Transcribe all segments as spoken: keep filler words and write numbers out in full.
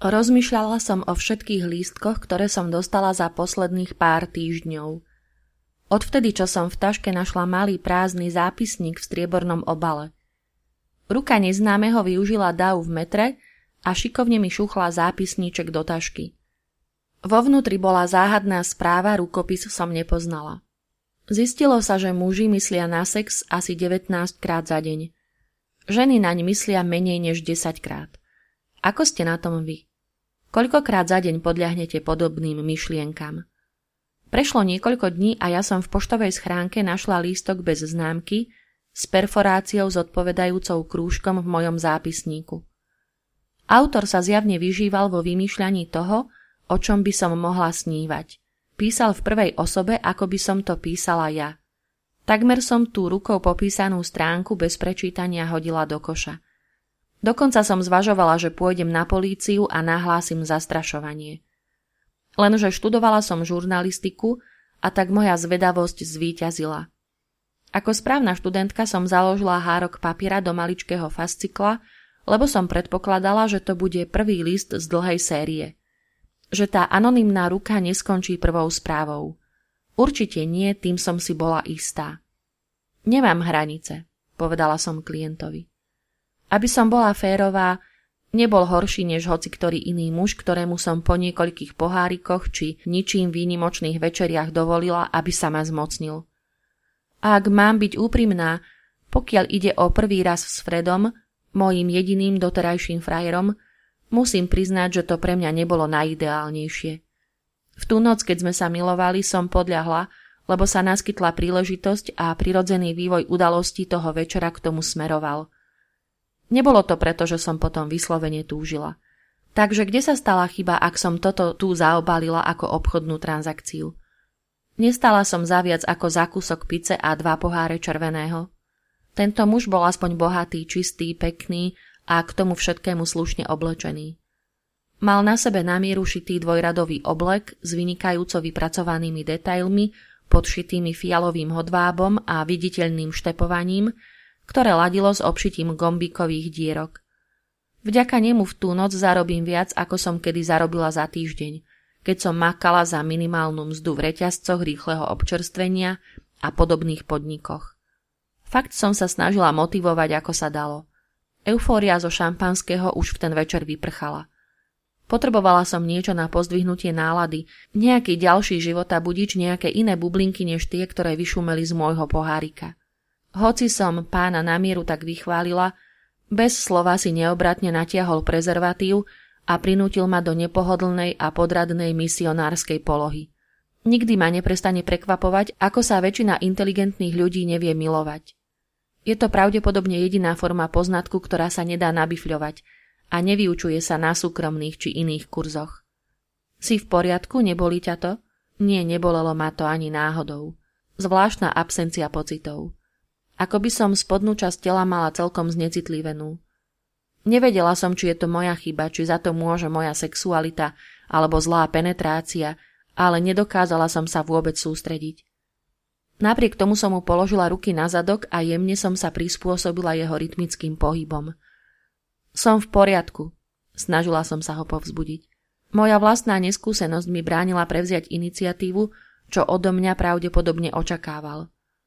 Rozmýšľala som o všetkých lístkoch, ktoré som dostala za posledných pár týždňov. Odvtedy, čo som v taške našla malý prázdny zápisník v striebornom obale. Ruka neznámeho využila dav v metre a šikovne mi šuchla zápisníček do tašky. Vo vnútri bola záhadná správa, rukopis som nepoznala. Zistilo sa, že muži myslia na sex asi devätnásť krát za deň. Ženy naň myslia menej než desať krát. Ako ste na tom vy? Koľkokrát za deň podľahnete podobným myšlienkam? Prešlo niekoľko dní a ja som v poštovej schránke našla lístok bez známky s perforáciou zodpovedajúcou krúžkom v mojom zápisníku. Autor sa zjavne vyžíval vo vymýšľaní toho, o čom by som mohla snívať. Písal v prvej osobe, ako by som to písala ja. Takmer som tú rukou popísanú stránku bez prečítania hodila do koša. Dokonca som zvažovala, že pôjdem na políciu a nahlásim zastrašovanie. Lenže študovala som žurnalistiku a tak moja zvedavosť zvíťazila. Ako správna študentka som založila hárok papiera do maličkého fascikla, lebo som predpokladala, že to bude prvý list z dlhej série. Že tá anonymná ruka neskončí prvou správou. Určite nie, tým som si bola istá. Nemám hranice, povedala som klientovi. Aby som bola férová, nebol horší než hoci ktorý iný muž, ktorému som po niekoľkých pohárikoch či ničím výnimočných večeriach dovolila, aby sa ma zmocnil. A ak mám byť úprimná, pokiaľ ide o prvý raz s Fredom, mojím jediným doterajším frajerom, musím priznať, že to pre mňa nebolo najideálnejšie. V tú noc, keď sme sa milovali, som podľahla, lebo sa naskytla príležitosť a prirodzený vývoj udalostí toho večera k tomu smeroval. Nebolo to preto, že som potom vyslovene túžila. Takže kde sa stala chyba, ak som toto tu zaobalila ako obchodnú transakciu? Nestala som za viac ako za kúsok pice a dva poháre červeného. Tento muž bol aspoň bohatý, čistý, pekný a k tomu všetkému slušne oblečený. Mal na sebe na mieru šitý dvojradový oblek s vynikajúco vypracovanými detailmi, podšitými fialovým hodvábom a viditeľným štepovaním, ktoré ladilo s obšitím gombíkových dierok. Vďaka nemu v tú noc zarobím viac, ako som kedy zarobila za týždeň, keď som makala za minimálnu mzdu v reťazcoch rýchleho občerstvenia a podobných podnikoch. Fakt som sa snažila motivovať, ako sa dalo. Eufória zo šampanského už v ten večer vyprchala. Potrebovala som niečo na pozdvihnutie nálady, nejaký ďalší životabudič, nejaké iné bublinky než tie, ktoré vyšumeli z môjho pohárika. Hoci som pána na mieru tak vychválila, bez slova si neobratne natiahol prezervatív a prinútil ma do nepohodlnej a podradnej misionárskej polohy. Nikdy ma neprestane prekvapovať, ako sa väčšina inteligentných ľudí nevie milovať. Je to pravdepodobne jediná forma poznatku, ktorá sa nedá nabifľovať a nevyučuje sa na súkromných či iných kurzoch. Si v poriadku, neboli ťa to? Nie, nebolelo ma to ani náhodou. Zvláštna absencia pocitov. Ako by som spodnú časť tela mala celkom znecitlivenú. Nevedela som, či je to moja chyba, či za to môže moja sexualita alebo zlá penetrácia, ale nedokázala som sa vôbec sústrediť. Napriek tomu som mu položila ruky na zadok a jemne som sa prispôsobila jeho rytmickým pohybom. Som v poriadku, snažila som sa ho povzbudiť. Moja vlastná neskúsenosť mi bránila prevziať iniciatívu, čo odo mňa pravdepodobne očakával.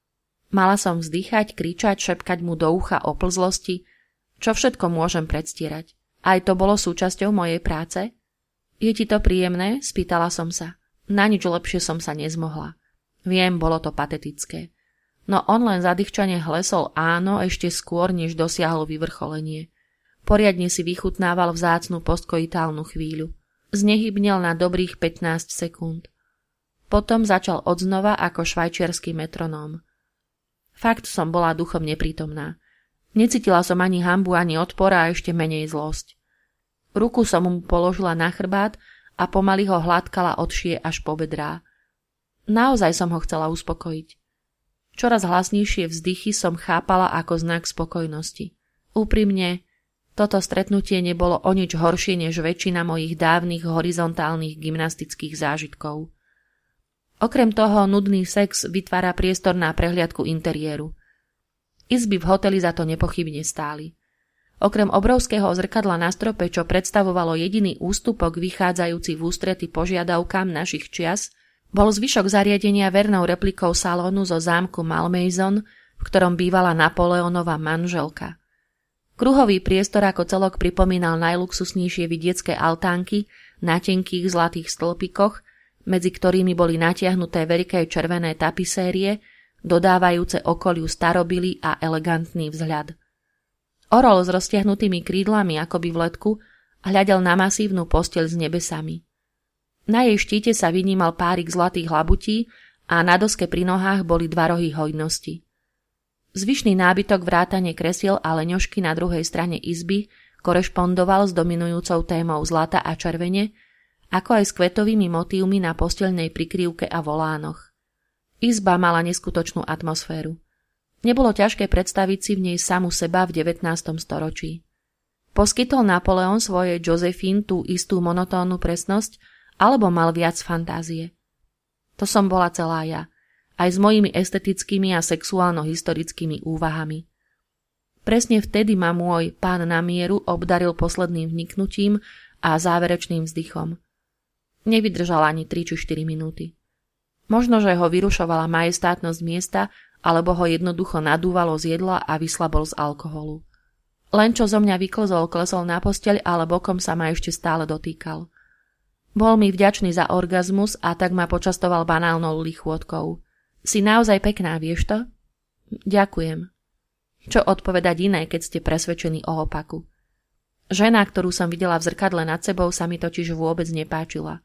Mala som vzdýchať, kričať, šepkať mu do ucha o plzlosti, čo všetko môžem predstierať. Aj to bolo súčasťou mojej práce? Je ti to príjemné? Spýtala som sa. Na nič lepšie som sa nezmohla. Viem, bolo to patetické. No on len zadýchčane hlesol áno ešte skôr, než dosiahol vyvrcholenie. Poriadne si vychutnával vzácnu postkoitálnu chvíľu. Znehybnel na dobrých pätnásť sekúnd. Potom začal odznova ako švajčiarsky metronóm. Fakt som bola duchom neprítomná. Necítila som ani hanbu, ani odpor a ešte menej zlosť. Ruku som mu položila na chrbát a pomaly ho hladkala od šie až po bedrá. Naozaj som ho chcela uspokojiť. Čoraz hlasnejšie vzdychy som chápala ako znak spokojnosti. Úprimne, toto stretnutie nebolo o nič horšie než väčšina mojich dávnych horizontálnych gymnastických zážitkov. Okrem toho, nudný sex vytvára priestor na prehliadku interiéru. Izby v hoteli za to nepochybne stáli. Okrem obrovského zrkadla na strope, čo predstavovalo jediný ústupok vychádzajúci v ústrety požiadavkám našich čias, bol zvyšok zariadenia vernou replikou salónu zo zámku Malmaison, v ktorom bývala Napoleonova manželka. Kruhový priestor ako celok pripomínal najluxusnejšie vidiecké altánky na tenkých zlatých stĺpikoch, medzi ktorými boli natiahnuté veľké červené tapisérie, dodávajúce okoliu starobily a elegantný vzhľad. Orol s roztiahnutými krídlami akoby v letku hľadel na masívnu posteľ s nebesami. Na jej štíte sa vynímal párik zlatých labutí a na doske pri nohách boli dva rohy hojnosti. Zvyšný nábytok vrátane kresiel a leňošky na druhej strane izby korešpondoval s dominujúcou témou zlata a červene, ako aj s kvetovými motívmi na posteľnej prikryvke a volánoch. Izba mala neskutočnú atmosféru. Nebolo ťažké predstaviť si v nej samu seba v devätnástom storočí. Poskytol Napoleon svojej Josephine tú istú monotónnu presnosť, alebo mal viac fantázie. To som bola celá ja, aj s mojimi estetickými a sexuálno-historickými úvahami. Presne vtedy ma môj pán na mieru obdaril posledným vniknutím a záverečným vzdychom. Nevydržal ani tri či štyri minúty. Možno, že ho vyrušovala majestátnosť miesta, alebo ho jednoducho nadúvalo z jedla a vyslabol z alkoholu. Len čo zo mňa vyklzol, klesol na posteľ, ale bokom sa ma ešte stále dotýkal. Bol mi vďačný za orgazmus a tak ma počastoval banálnou lichôdkou. Si naozaj pekná, vieš to? Ďakujem. Čo odpovedať iné, keď ste presvedčení o opaku? Žena, ktorú som videla v zrkadle nad sebou, sa mi totiž vôbec nepáčila.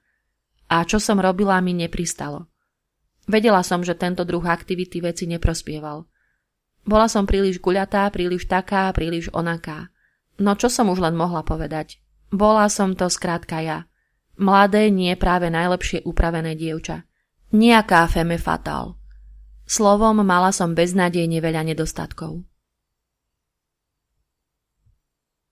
A čo som robila, mi nepristalo. Vedela som, že tento druh aktivity veci neprospieval. Bola som príliš guľatá, príliš taká, príliš onaká. No čo som už len mohla povedať? Bola som to skrátka ja. Mladé, nie práve najlepšie upravené dievča. Nejaká femme fatale. Slovom, mala som beznádejne veľa nedostatkov.